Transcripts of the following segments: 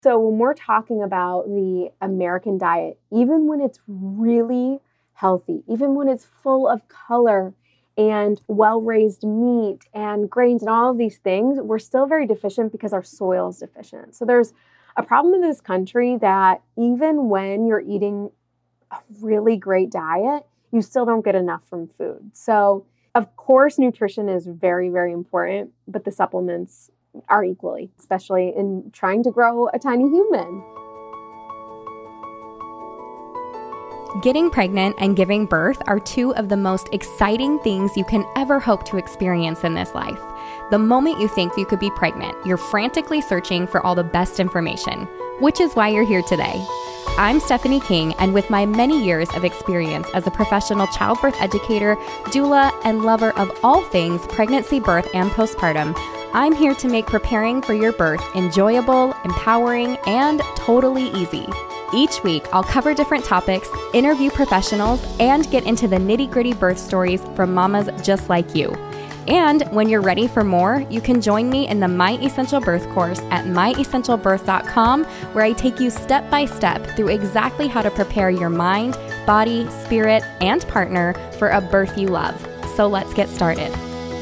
So when we're talking about the American diet, even when it's really healthy, even when it's full of color and well-raised meat and grains and all of these things, we're still very deficient because our soil is deficient. So there's a problem in this country that even when you're eating a really great diet, you still don't get enough from food. So of course, nutrition is very, very important, but the supplements are equally, especially in trying to grow a tiny human. Getting pregnant and giving birth are two of the most exciting things you can ever hope to experience in this life. The moment you think you could be pregnant, you're frantically searching for all the best information, which is why you're here today. I'm Stephanie King, and with my many years of experience as a professional childbirth educator, doula, and lover of all things pregnancy, birth, and postpartum, I'm here to make preparing for your birth enjoyable, empowering, and totally easy. Each week, I'll cover different topics, interview professionals, and get into the nitty-gritty birth stories from mamas just like you. And when you're ready for more, you can join me in the My Essential Birth course at myessentialbirth.com, where I take you step by step through exactly how to prepare your mind, body, spirit, and partner for a birth you love. So let's get started.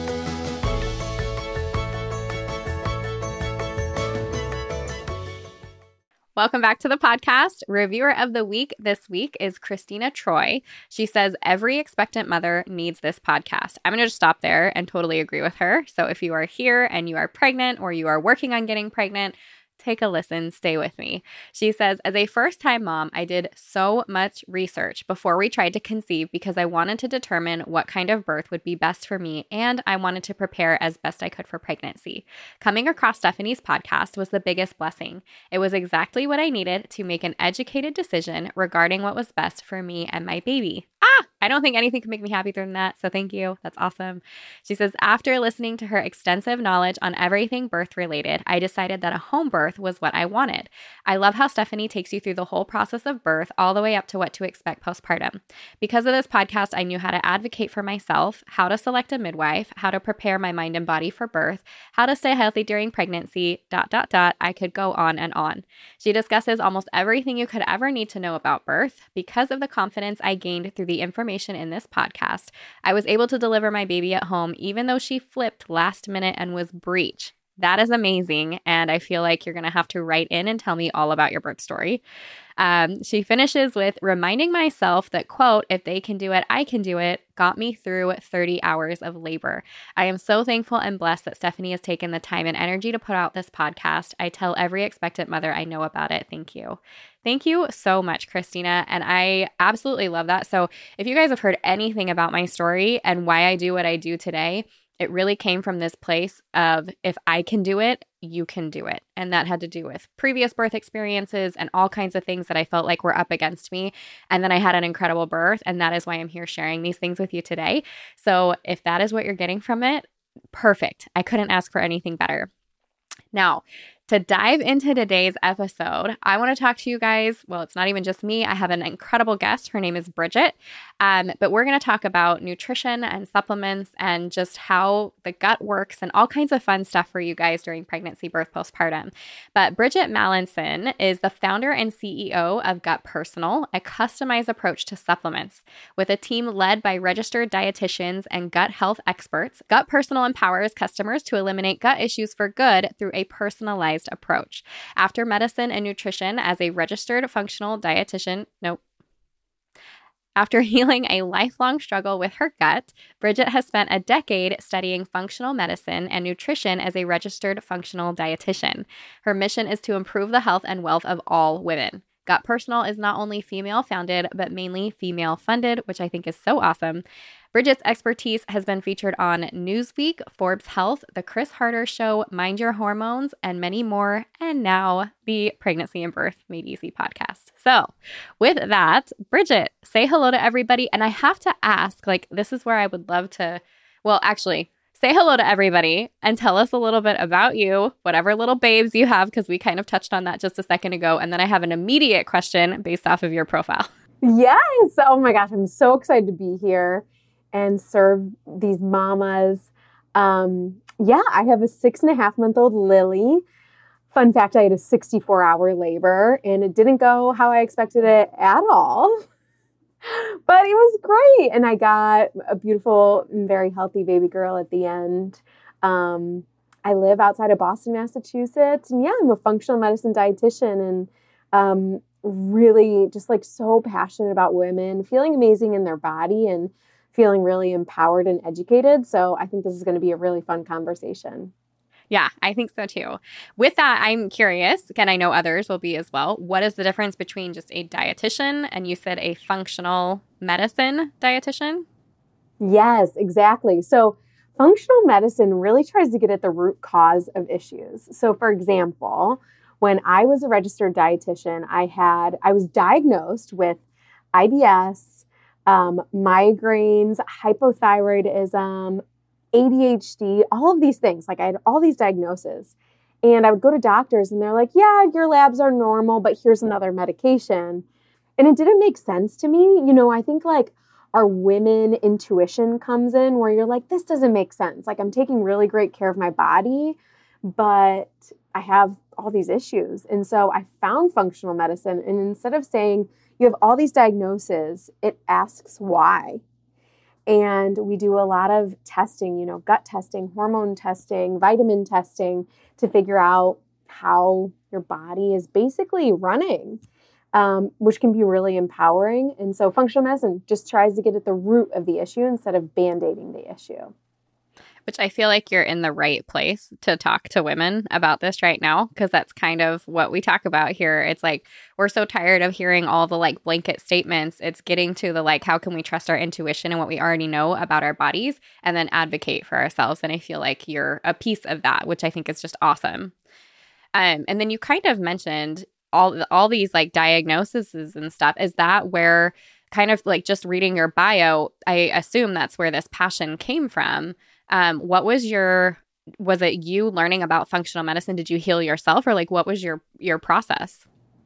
Welcome back to the podcast. Reviewer of the week this week is Christina Troy. She says every expectant mother needs this podcast. I'm going to just stop there and totally agree with her. So if you are here and you are pregnant or you are working on getting pregnant, take a listen, stay with me. She says, as a first-time mom, I did so much research before we tried to conceive because I wanted to determine what kind of birth would be best for me, and I wanted to prepare as best I could for pregnancy. Coming across Stephanie's podcast was the biggest blessing. It was exactly what I needed to make an educated decision regarding what was best for me and my baby. I don't think anything could make me happier than that, so thank you. That's awesome. She says, after listening to her extensive knowledge on everything birth related, I decided that a home birth was what I wanted. I love how Stephanie takes you through the whole process of birth all the way up to what to expect postpartum. Because of this podcast, I knew how to advocate for myself, how to select a midwife, how to prepare my mind and body for birth, how to stay healthy during pregnancy, ... I could go on and on. She discusses almost everything you could ever need to know about birth. Because of the confidence I gained through the information in this podcast, I was able to deliver my baby at home, even though she flipped last minute and was breech. That is amazing, and I feel like you're going to have to write in and tell me all about your birth story. She finishes with reminding myself that, quote, if they can do it, I can do it, got me through 30 hours of labor. I am so thankful and blessed that Stephanie has taken the time and energy to put out this podcast. I tell every expectant mother I know about it. Thank you. Thank you so much, Christina. And I absolutely love that. So if you guys have heard anything about my story and why I do what I do today, it really came from this place of if I can do it, you can do it. And that had to do with previous birth experiences and all kinds of things that I felt like were up against me. And then I had an incredible birth. And that is why I'm here sharing these things with you today. So if that is what you're getting from it, perfect. I couldn't ask for anything better. Now, to dive into today's episode, I want to talk to you guys. Well, it's not even just me. I have an incredible guest. Her name is Bridget. But we're going to talk about nutrition and supplements and just how the gut works and all kinds of fun stuff for you guys during pregnancy, birth, postpartum. But Bridget Mallinson is the founder and CEO of Gut Personal, a customized approach to supplements. With a team led by registered dietitians and gut health experts, Gut Personal empowers customers to eliminate gut issues for good through a personalized approach. After medicine and nutrition as a registered functional dietitian, After healing a lifelong struggle with her gut, Bridget has spent a decade studying functional medicine and nutrition as a registered functional dietitian. Her mission is to improve the health and wealth of all women. Gut Personal is not only female-founded, but mainly female-funded, which I think is so awesome. Bridget's expertise has been featured on Newsweek, Forbes Health, The Chris Harder Show, Mind Your Hormones, and many more, and now the Pregnancy and Birth Made Easy podcast. So with that, Bridget, say hello to everybody. And I have to ask, this is where I would love to, say hello to everybody and tell us a little bit about you, whatever little babes you have, because we kind of touched on that just a second ago. And then I have an immediate question based off of your profile. Yes. Oh my gosh. I'm so excited to be here and serve these mamas. I have a 6.5-month-old Lily. Fun fact, I had a 64-hour labor and it didn't go how I expected it at all. But it was great. And I got a beautiful and very healthy baby girl at the end. I live outside of Boston, Massachusetts. And yeah, I'm a functional medicine dietitian and really just like so passionate about women feeling amazing in their body and feeling really empowered and educated. So I think this is going to be a really fun conversation. Yeah, I think so too. With that, I'm curious, and I know others will be as well. What is the difference between just a dietitian and you said a functional medicine dietitian? Yes, exactly. So functional medicine really tries to get at the root cause of issues. So for example, when I was a registered dietitian, I was diagnosed with IBS, migraines, hypothyroidism, ADHD, all of these things. Like I had all these diagnoses. And I would go to doctors and they're like, yeah, your labs are normal, but here's another medication. And it didn't make sense to me. I think like our women intuition comes in where you're like, this doesn't make sense. Like I'm taking really great care of my body, but I have all these issues. And so I found functional medicine. And instead of saying you have all these diagnoses, it asks why. And we do a lot of testing, gut testing, hormone testing, vitamin testing to figure out how your body is basically running, which can be really empowering. And so functional medicine just tries to get at the root of the issue instead of band-aiding the issue. Which I feel like you're in the right place to talk to women about this right now, because that's kind of what we talk about here. It's like we're so tired of hearing all the like blanket statements. It's getting to the like, how can we trust our intuition and what we already know about our bodies and then advocate for ourselves? And I feel like you're a piece of that, which I think is just awesome. And then you kind of mentioned all these like diagnoses and stuff. Is that where kind of like just reading your bio, I assume that's where this passion came from? Was it you learning about functional medicine? Did you heal yourself or like, what was your process?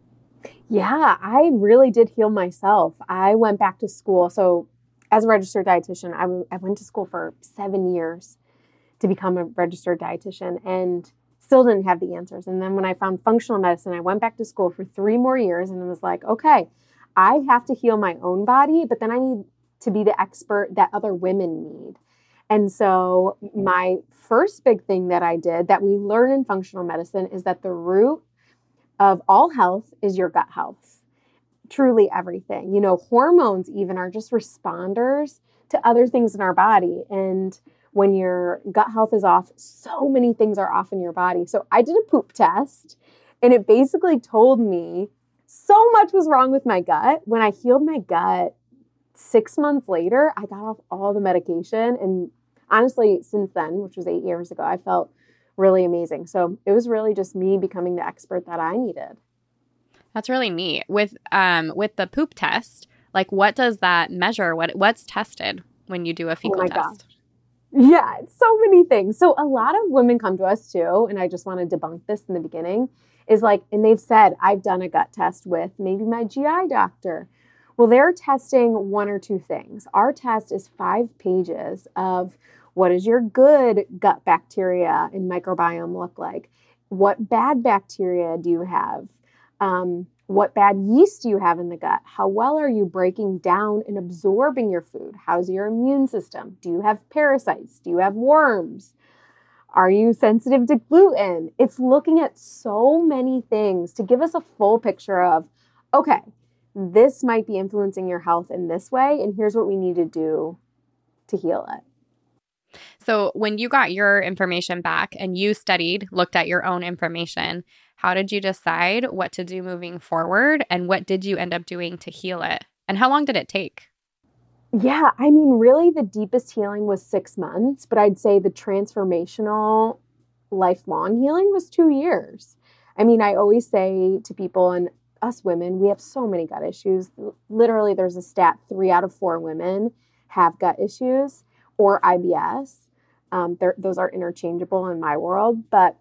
Yeah, I really did heal myself. I went back to school. So as a registered dietitian, I went to school for 7 years to become a registered dietitian and still didn't have the answers. And then when I found functional medicine, I went back to school for 3 more years and was like, okay, I have to heal my own body, but then I need to be the expert that other women need. And so my first big thing that I did that we learn in functional medicine is that the root of all health is your gut health. Truly everything. Hormones even are just responders to other things in our body. And when your gut health is off, so many things are off in your body. So I did a poop test and it basically told me so much was wrong with my gut. When I healed my gut 6 months later, I got off all the medication. And honestly, since then, which was 8 years ago, I felt really amazing. So it was really just me becoming the expert that I needed. That's really neat. With the poop test, like what does that measure? What's tested when you do a fecal test? Gosh. Yeah, it's so many things. So a lot of women come to us too, and I just want to debunk this in the beginning, is like, and they've said, I've done a gut test with maybe my GI doctor. Well, they're testing one or two things. Our test is 5 pages of what does your good gut bacteria and microbiome look like? What bad bacteria do you have? What bad yeast do you have in the gut? How well are you breaking down and absorbing your food? How's your immune system? Do you have parasites? Do you have worms? Are you sensitive to gluten? It's looking at so many things to give us a full picture of, okay, this might be influencing your health in this way, and here's what we need to do to heal it. So when you got your information back and you looked at your own information, how did you decide what to do moving forward? And what did you end up doing to heal it? And how long did it take? Yeah, I mean, really the deepest healing was 6 months, but I'd say the transformational lifelong healing was 2 years. I mean, I always say to people, and us women, we have so many gut issues. Literally, there's a stat 3 out of 4 women have gut issues or IBS. Those are interchangeable in my world, but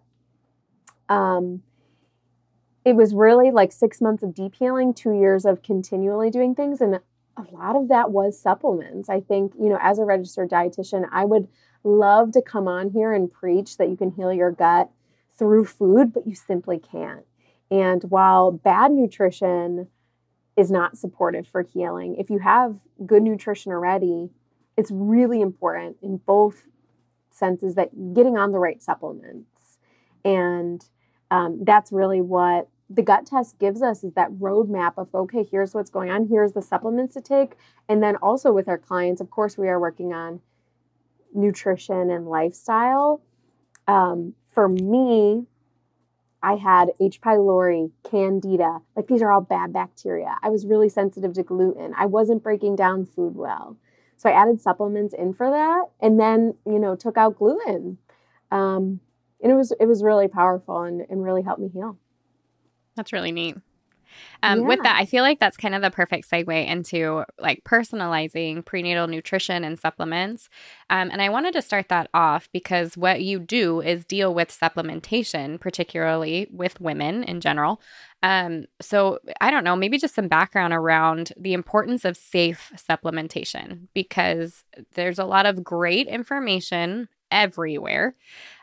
it was really like 6 months of deep healing, 2 years of continually doing things. And a lot of that was supplements. I think, as a registered dietitian, I would love to come on here and preach that you can heal your gut through food, but you simply can't. And while bad nutrition is not supportive for healing, if you have good nutrition already, it's really important in both senses that getting on the right supplements. And that's really what the gut test gives us, is that roadmap of, okay, here's what's going on. Here's the supplements to take. And then also with our clients, of course, we are working on nutrition and lifestyle. For me, I had H. pylori, Candida. Like, these are all bad bacteria. I was really sensitive to gluten. I wasn't breaking down food well. So I added supplements in for that, and then, took out gluten. And it was really powerful and really helped me heal. That's really neat. With that, I feel like that's kind of the perfect segue into like personalizing prenatal nutrition and supplements. And I wanted to start that off because what you do is deal with supplementation, particularly with women in general. So I don't know, maybe just some background around the importance of safe supplementation, because there's a lot of great information everywhere.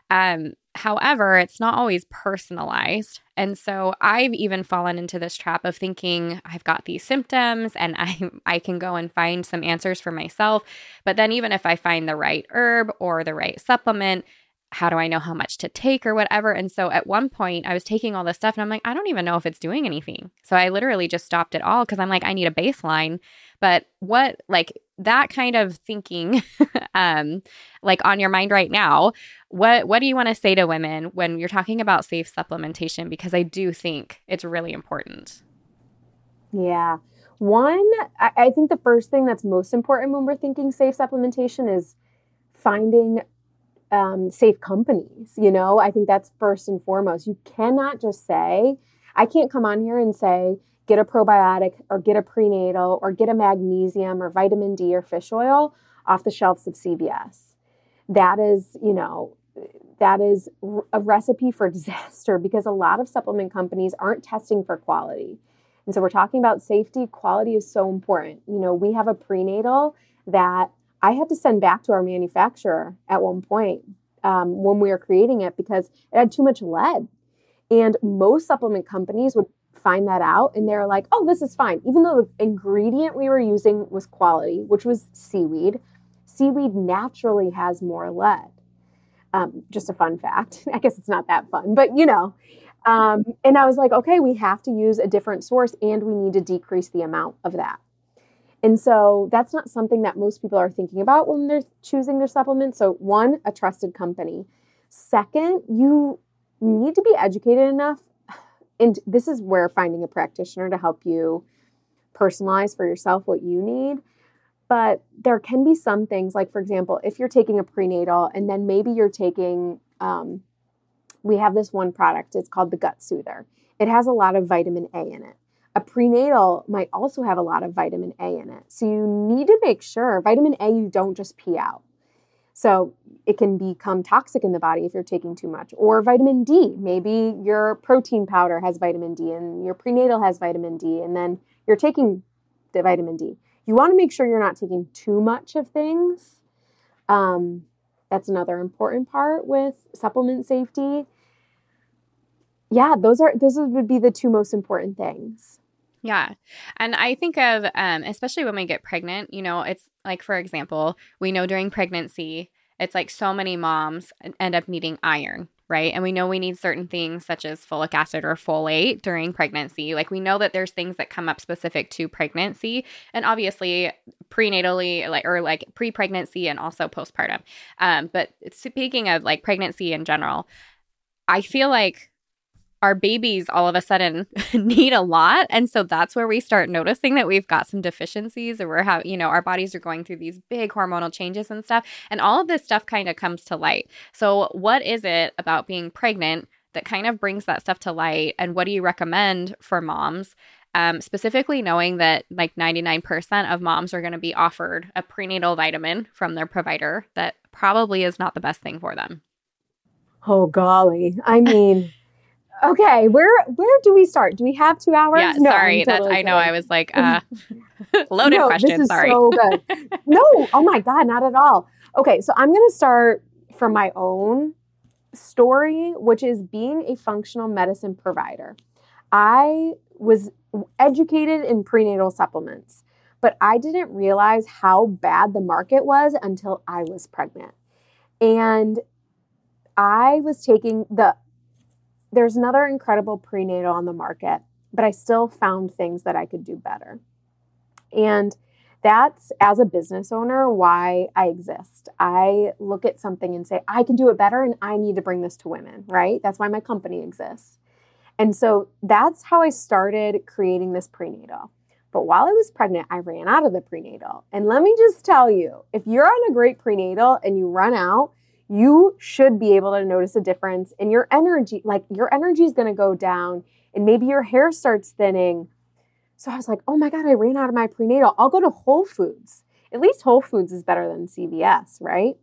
However, it's not always personalized. And so I've even fallen into this trap of thinking I've got these symptoms and I can go and find some answers for myself. But then even if I find the right herb or the right supplement, how do I know how much to take or whatever? And so at one point I was taking all this stuff and I'm like, I don't even know if it's doing anything. So I literally just stopped it all because I'm like, I need a baseline. But that kind of thinking, like on your mind right now, what do you want to say to women when you're talking about safe supplementation? Because I do think it's really important. Yeah. One, I think the first thing that's most important when we're thinking safe supplementation is finding safe companies. I think that's first and foremost. You cannot just say, I can't come on here and say, get a probiotic or get a prenatal or get a magnesium or vitamin D or fish oil off the shelves of CVS. That is a recipe for disaster, because a lot of supplement companies aren't testing for quality. And so we're talking about safety. Quality is so important. We have a prenatal that I had to send back to our manufacturer at one point when we were creating it because it had too much lead. And most supplement companies would find that out and they're like, oh, this is fine. Even though the ingredient we were using was quality, which was seaweed. Seaweed naturally has more lead. Just a fun fact. I guess it's not that fun, but and I was like, okay, we have to use a different source and we need to decrease the amount of that. And so that's not something that most people are thinking about when they're choosing their supplements. So one, a trusted company. Second, you need to be educated enough. And this is where finding a practitioner to help you personalize for yourself what you need. But there can be some things, like, for example, if you're taking a prenatal and then maybe you're taking, we have this one product, it's called the Gut Soother. It has a lot of vitamin A in it. A prenatal might also have a lot of vitamin A in it. So you need to make sure vitamin A you don't just pee out. So it can become toxic in the body if you're taking too much. Or vitamin D. Maybe your protein powder has vitamin D and your prenatal has vitamin D, and then you're taking the vitamin D. You want to make sure you're not taking too much of things. That's another important part with supplement safety. Yeah, those would be the two most important things. Yeah. And I think of, especially when we get pregnant, it's like, for example, we know during pregnancy, it's like so many moms end up needing iron, right? And we know we need certain things such as folic acid or folate during pregnancy. Like, we know that there's things that come up specific to pregnancy and obviously prenatally, like pre-pregnancy and also postpartum. But speaking of like pregnancy in general, I feel like our babies all of a sudden need a lot. And so that's where we start noticing that we've got some deficiencies, or our bodies are going through these big hormonal changes and stuff. And all of this stuff kind of comes to light. So what is it about being pregnant that kind of brings that stuff to light? And what do you recommend for moms? Specifically knowing that like 99% of moms are going to be offered a prenatal vitamin from their provider that probably is not the best thing for them. Oh, golly. I mean... Okay, where do we start? Do we have 2 hours? Yeah, no, sorry. I know. I was like, loaded question. This is sorry. So good. No, oh my God, not at all. Okay, so I'm going to start from my own story, which is being a functional medicine provider. I was educated in prenatal supplements, but I didn't realize how bad the market was until I was pregnant. And I was taking there's another incredible prenatal on the market, but I still found things that I could do better. And that's, as a business owner, why I exist. I look at something and say, I can do it better and I need to bring this to women, right? That's why my company exists. And so that's how I started creating this prenatal. But while I was pregnant, I ran out of the prenatal. And let me just tell you, if you're on a great prenatal and you run out, you should be able to notice a difference in your energy. Like, your energy is going to go down and maybe your hair starts thinning. So I was like, oh my God, I ran out of my prenatal. I'll go to Whole Foods. At least Whole Foods is better than CVS, right?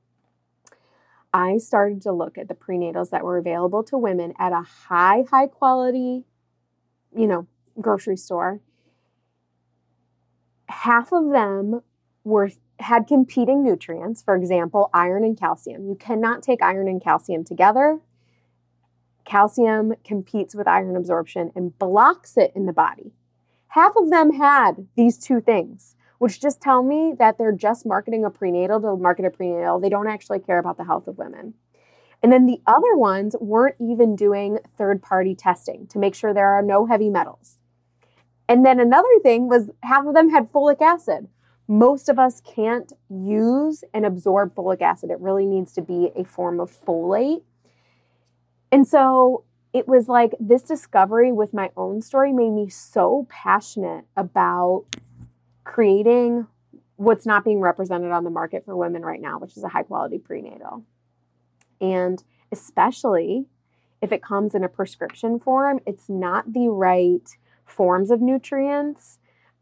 I started to look at the prenatals that were available to women at a high quality, grocery store. Half of them had competing nutrients, for example, iron and calcium. You cannot take iron and calcium together. Calcium competes with iron absorption and blocks it in the body. Half of them had these two things, which just tell me that they're just marketing a prenatal to market a prenatal. They don't actually care about the health of women. And then the other ones weren't even doing third-party testing to make sure there are no heavy metals. And then another thing was half of them had folic acid. Most of us can't use and absorb folic acid. It really needs to be a form of folate. And so it was like this discovery with my own story made me so passionate about creating what's not being represented on the market for women right now, which is a high quality prenatal. And especially if it comes in a prescription form, it's not the right forms of nutrients.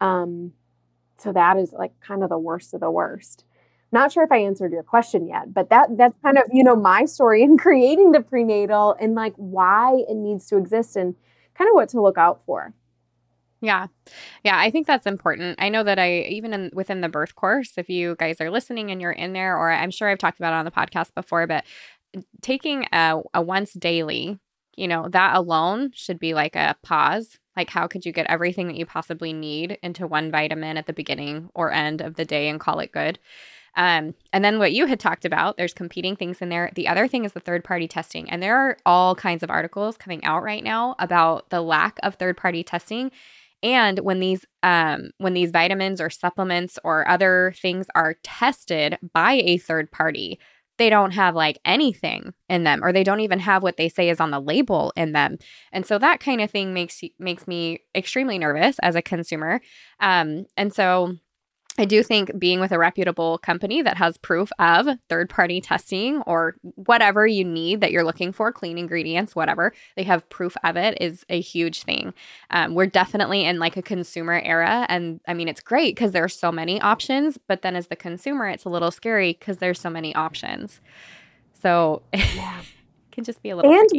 So that is like kind of the worst of the worst. Not sure if I answered your question yet, but that's kind of, my story in creating the prenatal and like why it needs to exist and kind of what to look out for. Yeah. Yeah. I think that's important. I know that within the birth course, if you guys are listening and you're in there, or I'm sure I've talked about it on the podcast before, but taking a once daily, that alone should be like a pause. Like, how could you get everything that you possibly need into one vitamin at the beginning or end of the day and call it good? And then what you had talked about, there's competing things in there. The other thing is the third-party testing. And there are all kinds of articles coming out right now about the lack of third-party testing. And when these vitamins or supplements or other things are tested by a third party, they don't have like anything in them, or they don't even have what they say is on the label in them. And so that kind of thing makes me extremely nervous as a consumer. And so I do think being with a reputable company that has proof of third-party testing or whatever you need that you're looking for, clean ingredients, whatever, they have proof of it is a huge thing. We're definitely in like a consumer era. And I mean, it's great because there's so many options, but then as the consumer, it's a little scary because there's so many options. So it can just be a little And tricky.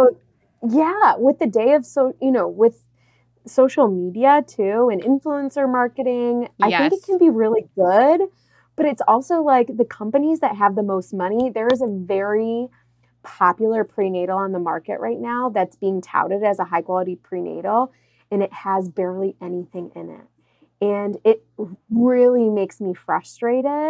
with the day of with social media too and influencer marketing, I think it can be really good, but it's also like the companies that have the most money. There is a very popular prenatal on the market right now that's being touted as a high quality prenatal, and it has barely anything in it. And it really makes me frustrated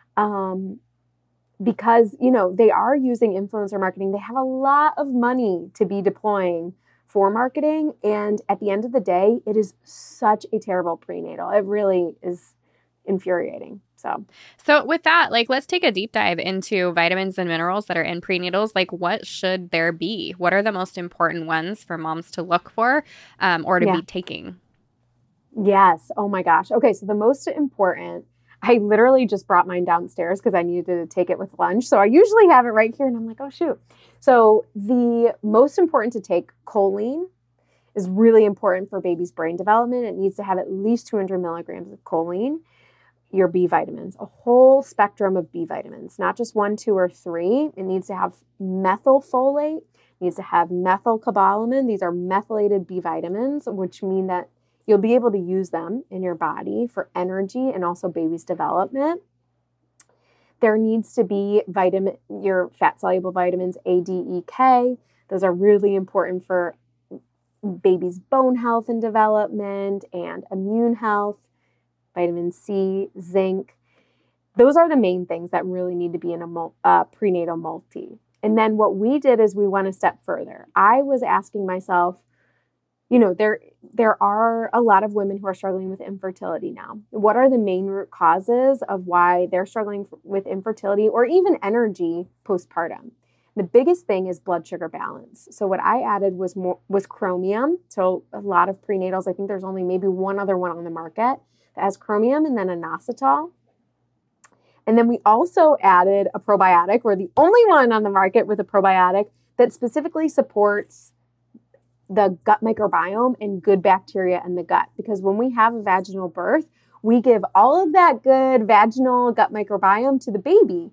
because, they are using influencer marketing. They have a lot of money to be deploying for marketing. And at the end of the day, it is such a terrible prenatal. It really is infuriating. So with that, like, let's take a deep dive into vitamins and minerals that are in prenatals. Like, what should there be? What are the most important ones for moms to look for or to be taking? Yes. Oh my gosh. Okay. So the most important, I literally just brought mine downstairs because I needed to take it with lunch. So I usually have it right here and I'm like, oh shoot. So the most important to take, choline, is really important for baby's brain development. It needs to have at least 200 milligrams of choline. Your B vitamins, a whole spectrum of B vitamins, not just 1, 2, or 3. It needs to have methylfolate, needs to have methylcobalamin. These are methylated B vitamins, which mean that you'll be able to use them in your body for energy and also baby's development. There needs to be your fat-soluble vitamins A, D, E, K. Those are really important for baby's bone health and development and immune health. Vitamin C, zinc. Those are the main things that really need to be in a prenatal multi. And then what we did is we went a step further. I was asking myself, there are a lot of women who are struggling with infertility now. What are the main root causes of why they're struggling with infertility or even energy postpartum? The biggest thing is blood sugar balance. So what I added was chromium. So a lot of prenatals, I think there's only maybe one other one on the market that has chromium, and then inositol. And then we also added a probiotic. We're the only one on the market with a probiotic that specifically supports the gut microbiome and good bacteria in the gut. Because when we have a vaginal birth, we give all of that good vaginal gut microbiome to the baby.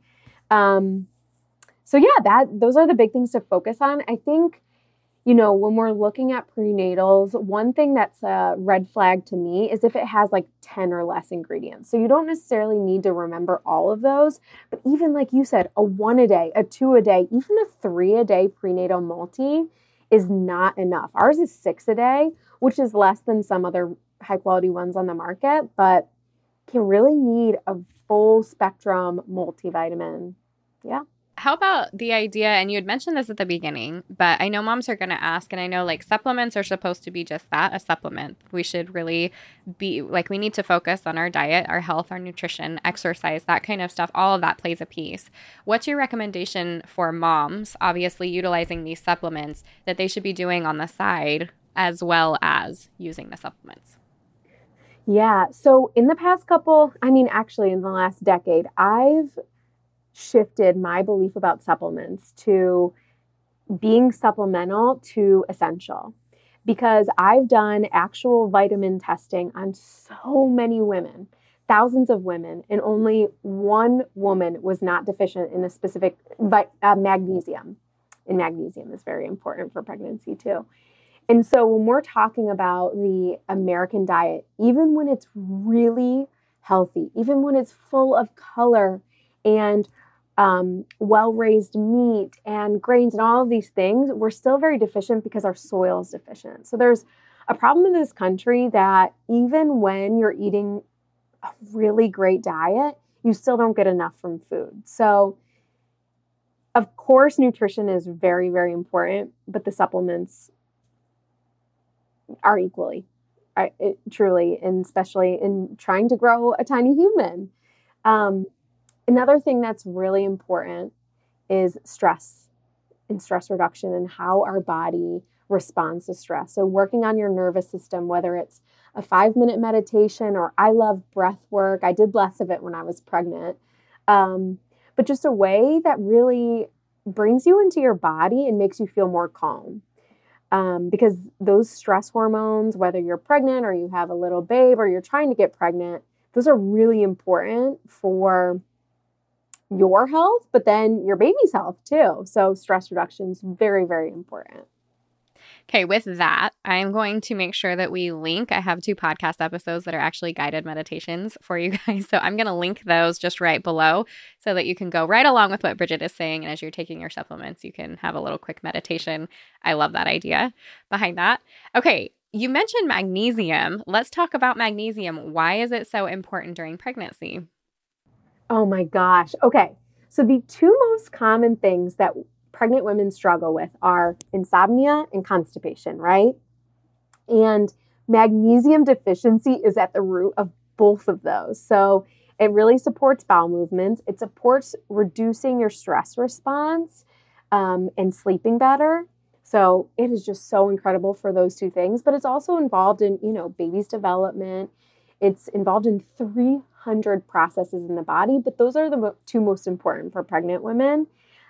Those are the big things to focus on. I think, when we're looking at prenatals, one thing that's a red flag to me is if it has like 10 or less ingredients. So you don't necessarily need to remember all of those, but even like you said, a 1 a day, a 2 a day, even a 3 a day prenatal multi is not enough. Ours is 6 a day, which is less than some other high quality ones on the market, but can really need a full spectrum multivitamin. Yeah. How about the idea, and you had mentioned this at the beginning, but I know moms are going to ask, and I know like supplements are supposed to be just that, a supplement. We should really be like, we need to focus on our diet, our health, our nutrition, exercise, that kind of stuff. All of that plays a piece. What's your recommendation for moms, obviously utilizing these supplements, that they should be doing on the side as well as using the supplements? Yeah. So in the past actually in the last decade, I've shifted my belief about supplements to being supplemental to essential, because I've done actual vitamin testing on so many women, thousands of women, and only one woman was not deficient in a specific magnesium. And magnesium is very important for pregnancy too. And so when we're talking about the American diet, even when it's really healthy, even when it's full of color and well-raised meat and grains and all of these things, we're still very deficient because our soil is deficient. So there's a problem in this country that even when you're eating a really great diet, you still don't get enough from food. So of course, nutrition is very, very important, but the supplements are equally, truly, and especially in trying to grow a tiny human. Another thing that's really important is stress and stress reduction and how our body responds to stress. So working on your nervous system, whether it's a 5-minute meditation or I love breath work. I did less of it when I was pregnant. But just a way that really brings you into your body and makes you feel more calm. Because those stress hormones, whether you're pregnant or you have a little babe or you're trying to get pregnant, those are really important for your health, but then your baby's health too. So stress reduction is very, very important. Okay, with that, I'm going to make sure that we link. I have 2 podcast episodes that are actually guided meditations for you guys. So I'm going to link those just right below so that you can go right along with what Bridget is saying. And as you're taking your supplements, you can have a little quick meditation. I love that idea behind that. Okay, you mentioned magnesium. Let's talk about magnesium. Why is it so important during pregnancy? Oh my gosh. Okay. So the 2 most common things that pregnant women struggle with are insomnia and constipation, right? And magnesium deficiency is at the root of both of those. So it really supports bowel movements. It supports reducing your stress response and sleeping better. So it is just so incredible for those 2 things. But it's also involved in, baby's development. It's involved in 300 processes in the body, but those are the 2 most important for pregnant women.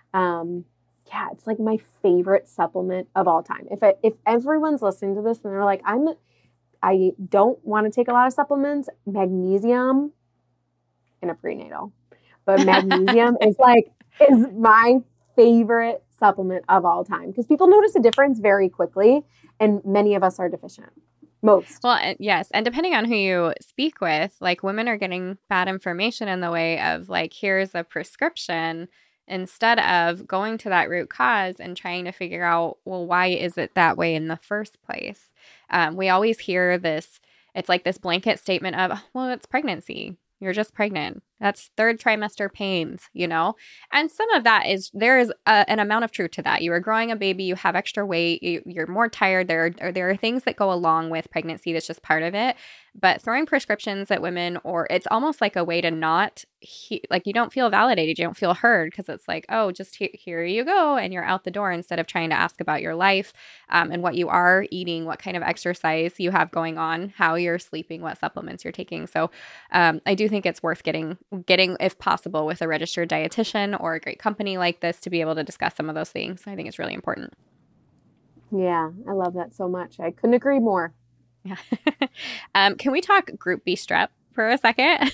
It's like my favorite supplement of all time. If everyone's listening to this and they're like, I don't want to take a lot of supplements, magnesium in a prenatal, but magnesium is my favorite supplement of all time because people notice a difference very quickly, and many of us are deficient. most. Well, yes. And depending on who you speak with, like women are getting bad information in the way of like, here's a prescription instead of going to that root cause and trying to figure out, well, why is it that way in the first place? We always hear this, it's like this blanket statement of, well, it's pregnancy. You're just pregnant. That's third trimester pains, you know? And some of that is, there is an amount of truth to that. You are growing a baby, you have extra weight, you're more tired. There are things that go along with pregnancy that's just part of it. But throwing prescriptions at women, or it's almost like a way to not, like you don't feel validated, you don't feel heard, because it's like, oh, just here you go, and you're out the door, instead of trying to ask about your life and what you are eating, what kind of exercise you have going on, how you're sleeping, what supplements you're taking. So I do think it's worth getting, if possible, with a registered dietitian or a great company like this to be able to discuss some of those things. I think it's really important. Yeah, I love that so much. I couldn't agree more. Yeah. Can we talk Group B strep for a second?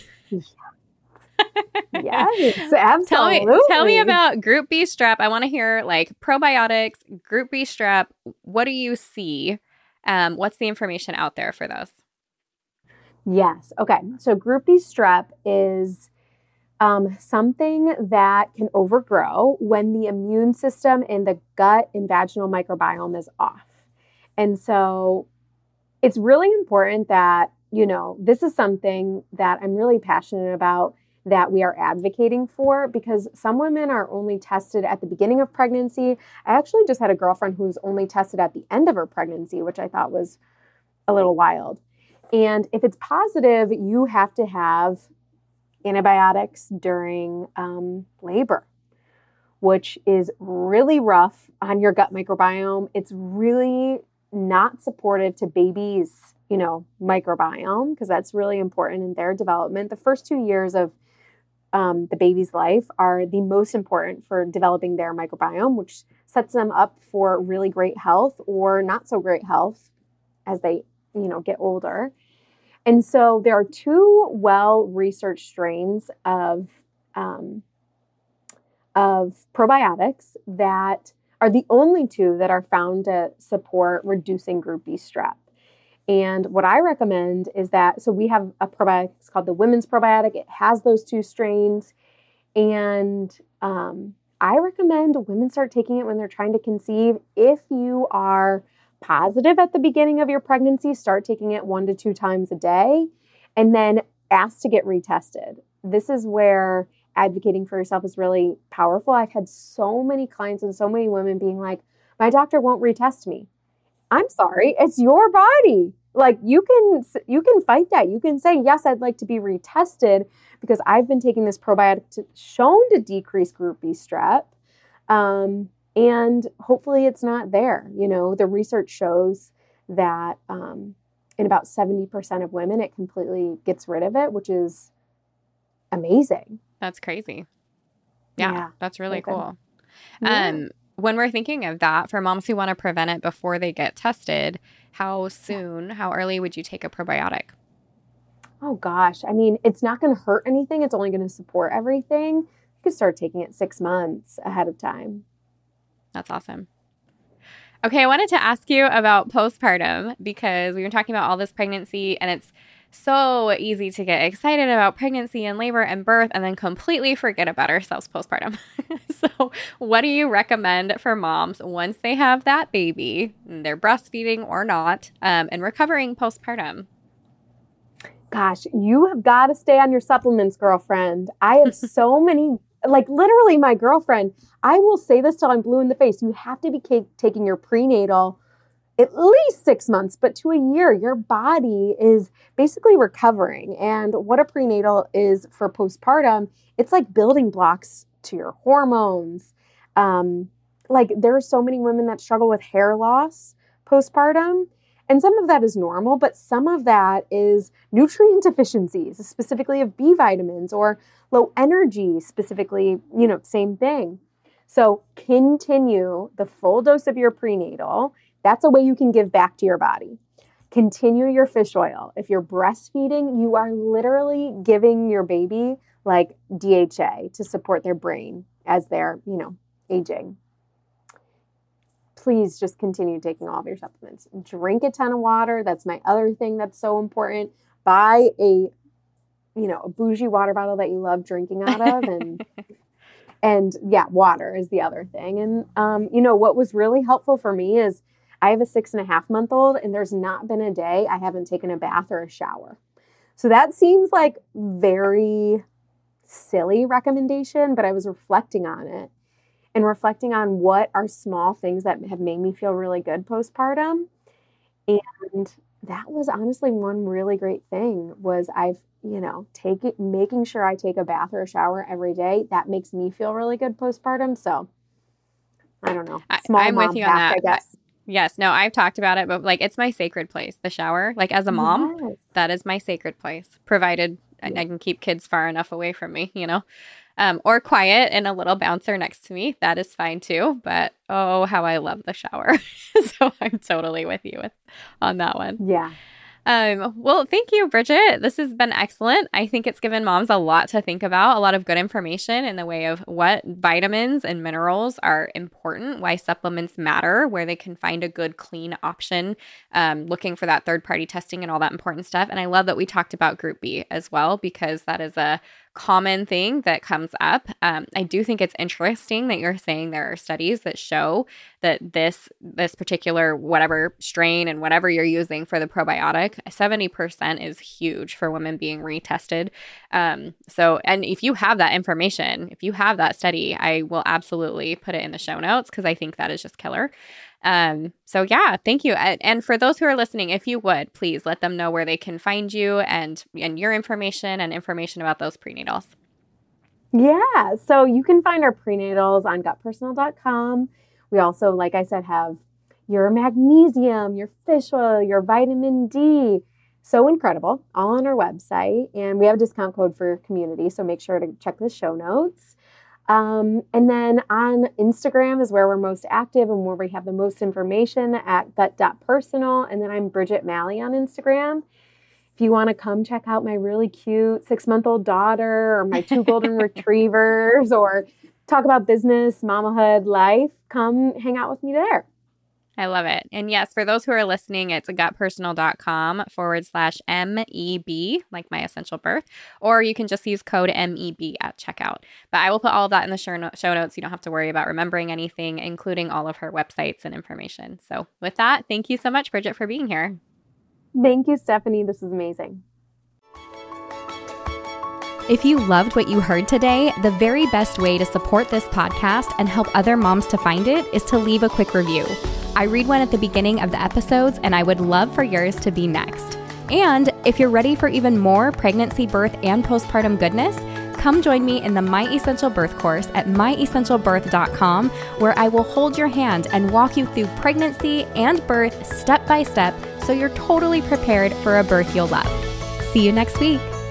Yes, absolutely. Tell me about Group B strep. I want to hear like probiotics, Group B strep. What do you see? What's the information out there for those? Yes. Okay. So Group B strep is something that can overgrow when the immune system in the gut and vaginal microbiome is off. And so it's really important that, you know, this is something that I'm really passionate about, that we are advocating for, because some women are only tested at the beginning of pregnancy. I actually just had a girlfriend who was only tested at the end of her pregnancy, which I thought was a little wild. And if it's positive, you have to have antibiotics during labor, which is really rough on your gut microbiome. It's really not supportive to babies, you know, microbiome, because that's really important in their development. The first 2 years of the baby's life are the most important for developing their microbiome, which sets them up for really great health or not so great health as they, you know, get older. And so there are 2 well-researched strains of probiotics that are the only 2 that are found to support reducing Group B strep. And what I recommend is that, so we have a probiotic, it's called the Women's Probiotic. It has those 2 strains. And I recommend women start taking it when they're trying to conceive. If you are positive at the beginning of your pregnancy, start taking it 1 to 2 times a day, and then ask to get retested. This is where advocating for yourself is really powerful. I've had so many clients and so many women being like, my doctor won't retest me. I'm sorry, it's your body. Like you can fight that. You can say, yes, I'd like to be retested because I've been taking this probiotic shown to decrease Group B strep. And hopefully it's not there. You know, the research shows that in about 70% of women, it completely gets rid of it, which is amazing. That's crazy. Yeah. That's really cool. Yeah. When we're thinking of that, for moms who want to prevent it before they get tested, how early would you take a probiotic? Oh gosh. I mean, it's not going to hurt anything. It's only going to support everything. You could start taking it 6 months ahead of time. That's awesome. Okay, I wanted to ask you about postpartum, because we've been talking about all this pregnancy, and it's so easy to get excited about pregnancy and labor and birth and then completely forget about ourselves postpartum. So what do you recommend for moms once they have that baby, they're breastfeeding or not, and recovering postpartum? Gosh, you have got to stay on your supplements, girlfriend. I have so many, like literally my girlfriend, I will say this till I'm blue in the face. You have to be taking your prenatal at least 6 months, but to a year. Your body is basically recovering. And what a prenatal is for postpartum, it's like building blocks to your hormones. Like there are so many women that struggle with hair loss postpartum. And some of that is normal, but some of that is nutrient deficiencies, specifically of B vitamins, or low energy, specifically, you know, same thing. So continue the full dose of your prenatal. That's a way you can give back to your body. Continue your fish oil. If you're breastfeeding, you are literally giving your baby like DHA to support their brain as they're, you know, aging. please just continue taking all of your supplements. Drink a ton of water. That's my other thing that's so important. Buy a bougie water bottle that you love drinking out of, and yeah, water is the other thing. And what was really helpful for me is I have a 6.5-month-old, and there's not been a day I haven't taken a bath or a shower. So that seems like very silly recommendation, but I was reflecting on it and reflecting on what are small things that have made me feel really good postpartum. And that was honestly one really great thing was making sure I take a bath or a shower every day. That makes me feel really good postpartum. So I don't know. I'm with you on that. I guess. Yes. No, I've talked about it, but it's my sacred place, the shower. As a mom, yes. That is my sacred place, provided I can keep kids far enough away from me, or quiet and a little bouncer next to me. That is fine too. But oh, how I love the shower. So I'm totally with you on that one. Yeah. Well, thank you, Bridget. This has been excellent. I think it's given moms a lot to think about, a lot of good information in the way of what vitamins and minerals are important, why supplements matter, where they can find a good, clean option, looking for that third-party testing and all that important stuff. And I love that we talked about Group B as well, because that is a common thing that comes up. I do think it's interesting that you're saying there are studies that show that this particular whatever strain and whatever you're using for the probiotic, 70% is huge for women being retested. And if you have that information, if you have that study, I will absolutely put it in the show notes because I think that is just killer. So yeah, thank you. And for those who are listening, if you would, please let them know where they can find you and your information and information about those prenatals. Yeah. So you can find our prenatals on gutpersonal.com. We also, like I said, have your magnesium, your fish oil, your vitamin D. So incredible, all on our website. And we have a discount code for your community. So make sure to check the show notes. And then on Instagram is where we're most active and where we have the most information at gut.personal. And then I'm Bridget Malley on Instagram. If you want to come check out my really cute 6-month-old daughter or my 2 golden retrievers or talk about business, mamahood, life, come hang out with me there. I love it. And yes, for those who are listening, it's gutpersonal.com/MEB, like My Essential Birth, or you can just use code MEB at checkout. But I will put all of that in the show notes. You don't have to worry about remembering anything, including all of her websites and information. So with that, thank you so much, Bridget, for being here. Thank you, Stephanie. This is amazing. If you loved what you heard today, the very best way to support this podcast and help other moms to find it is to leave a quick review. I read one at the beginning of the episodes, and I would love for yours to be next. And if you're ready for even more pregnancy, birth, and postpartum goodness, come join me in the My Essential Birth course at myessentialbirth.com, where I will hold your hand and walk you through pregnancy and birth step by step so you're totally prepared for a birth you'll love. See you next week.